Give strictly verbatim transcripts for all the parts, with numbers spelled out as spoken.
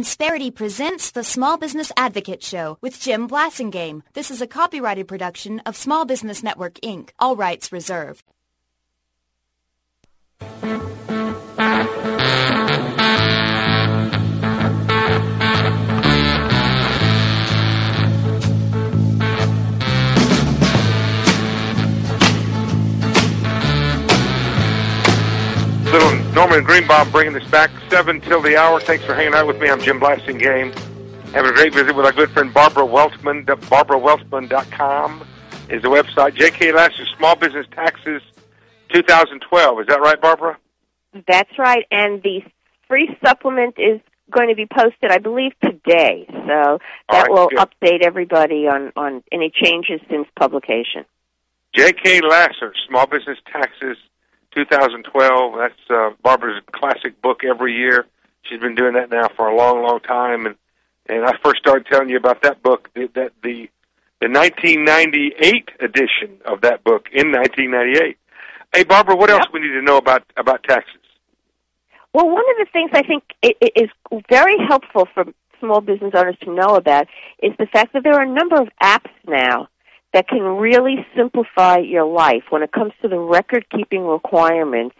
Insperity presents the Small Business Advocate Show with Jim Blasingame. This is a copyrighted production of Small Business Network, Incorporated. All rights reserved. Little Norman Greenbaum bringing this back seven till the hour. Thanks for hanging out with me. I'm Jim Blasingame. Having a great visit with our good friend Barbara Weltman. Barbara Weltman dot com is the website. J K. Lasser Small Business Taxes twenty twelve. Is that right, Barbara? That's right. And the free supplement is going to be posted, I believe, today. So that right, will good. update everybody on, on any changes since publication. J K. Lasser Small Business Taxes twenty twelve. That's uh, Barbara's classic book every year. She's been doing that now for a long, long time. And and I first started telling you about that book, that the the nineteen ninety-eight edition of that book in nineteen ninety-eight. Hey, Barbara, what yep. else we need to know about about taxes? Well, one of the things I think it, it is very helpful for small business owners to know about is the fact that there are a number of apps now that can really simplify your life when it comes to the record-keeping requirements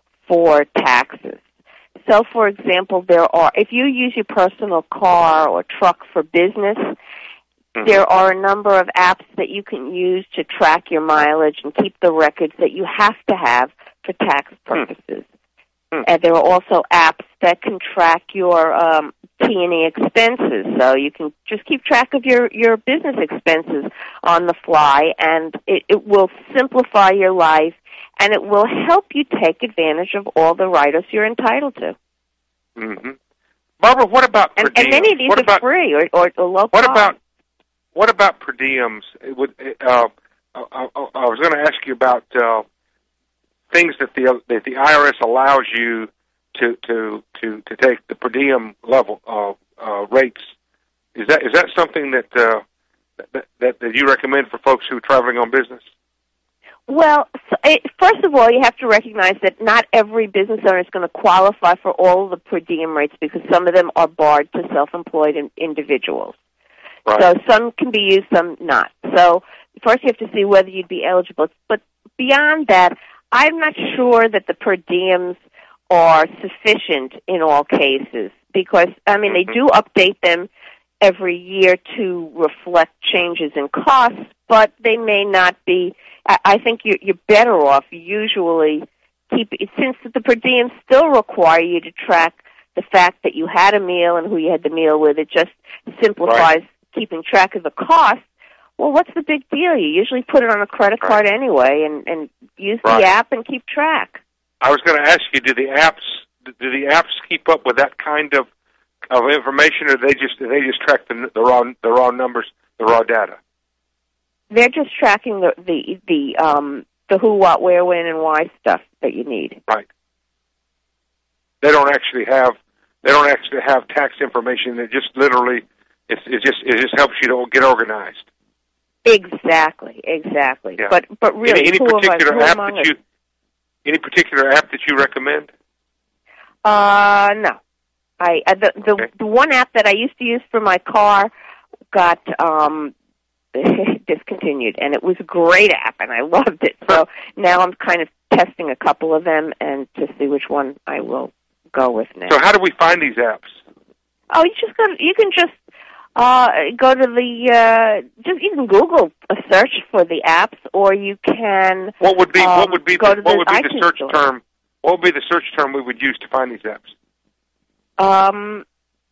for taxes. So, for example, there are, if you use your personal car or truck for business, mm-hmm. there are a number of apps that you can use to track your mileage and keep the records that you have to have for tax purposes. Mm-hmm. And there are also apps that can track your um, T and E expenses, so you can just keep track of your, your business expenses on the fly, and it, it will simplify your life, and it will help you take advantage of all the write-offs you're entitled to. Mm-hmm. Barbara, what about per and, and many of these what are about, free or, or, or low what cost. About, what about per diems? It would, uh, I, I, I was going to ask you about uh, things that the that the I R S allows you to to to to take the per diem level of uh, rates. Is that is that something that, uh, that that that you recommend for folks who are traveling on business? Well, so, it, first of all, you have to recognize that not every business owner is going to qualify for all of the per diem rates because some of them are barred to self-employed in, individuals. Right. So some can be used, some not. So first you have to see whether you'd be eligible. But beyond that, I'm not sure that the per diems are sufficient in all cases because, I mean, they do update them every year to reflect changes in costs, but they may not be. I think you're better off usually keep since the per diems still require you to track the fact that you had a meal and who you had the meal with. It just simplifies right. keeping track of the cost. Well, what's the big deal? You usually put it on a credit card right. anyway and, and use right. the app and keep track. I was going to ask you, do the apps do the apps keep up with that kind of of information, or they just they just track the, the raw the raw numbers, the raw data? They're just tracking the the the um the who, what, where, when, and why stuff that you need. Right. They don't actually have they don't actually have tax information. It just literally it it just it just helps you to get organized. Exactly, exactly. Yeah. But but really, any, any who particular us, app that you any particular app that you recommend? Uh, no. I uh, the the, okay. the one app that I used to use for my car got um discontinued, and it was a great app, and I loved it. So now I'm kind of testing a couple of them, and to see which one I will go with next. So how do we find these apps? Oh, you just go. To, you can just uh, go to the uh, just you can Google a search for the apps, or you can. What would be um, what would be the, the, what would be the search store. term? What would be the search term we would use to find these apps? Um,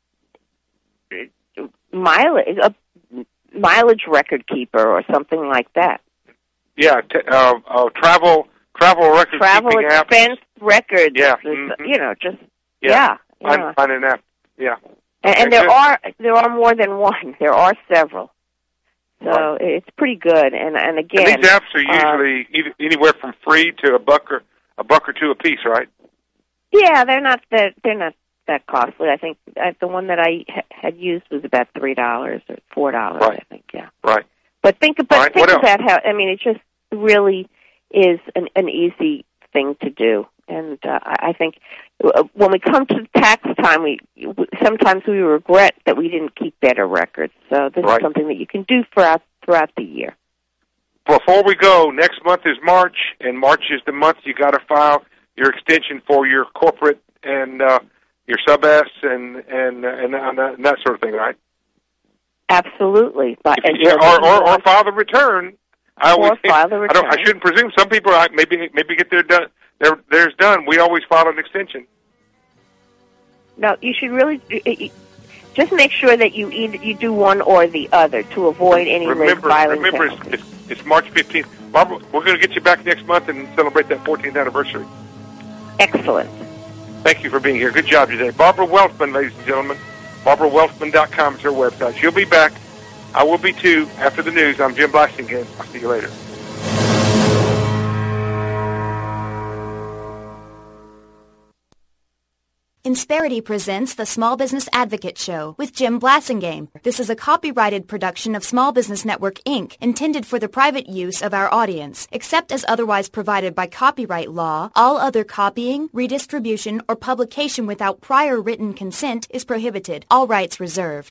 mileage, a mileage record keeper, or something like that. Yeah, t- uh, uh, travel travel record travel keeping apps. expense records. Yeah, mm-hmm. you know, just yeah, yeah. Find, yeah. find an app. Yeah, and, okay, and there good. are there are more than one. There are several. So right. it's pretty good. And and again, and these apps are usually uh, either, anywhere from free to a buck or a buck or two a piece, right? Yeah, they're not that they're not that costly. I think uh, the one that I ha- had used was about three dollars or four dollars. Right. I think, yeah. Right. But think but right. think what about else? how I mean, it just really is an, an easy thing to do, And uh, I think when we come to tax time, we sometimes we regret that we didn't keep better records. So this right. is something that you can do throughout throughout the year. Before we go, next month is March, and March is the month you got to file your extension for your corporate and uh, your sub-S and and, and and that sort of thing, right? Absolutely. But, if, yeah, or, or or file the return. I always or file the return. I, don't, I shouldn't presume. Some people I, maybe maybe get their done. Their theirs done. We always file an extension. No, you should really just make sure that you either, you do one or the other to avoid any remember, late filing Remember, penalties. it's, it's, it's March fifteenth. Barbara, we're going to get you back next month and celebrate that fourteenth anniversary. Excellent. Thank you for being here. Good job today. Barbara Welfman, ladies and gentlemen. Barbara Welfman dot com is her website. She'll be back. I will be too after the news. I'm Jim Blasingame. I'll see you later. Insperity presents the Small Business Advocate Show with Jim Blasingame. This is a copyrighted production of Small Business Network, Incorporated, intended for the private use of our audience. Except as otherwise provided by copyright law, all other copying, redistribution, or publication without prior written consent is prohibited. All rights reserved.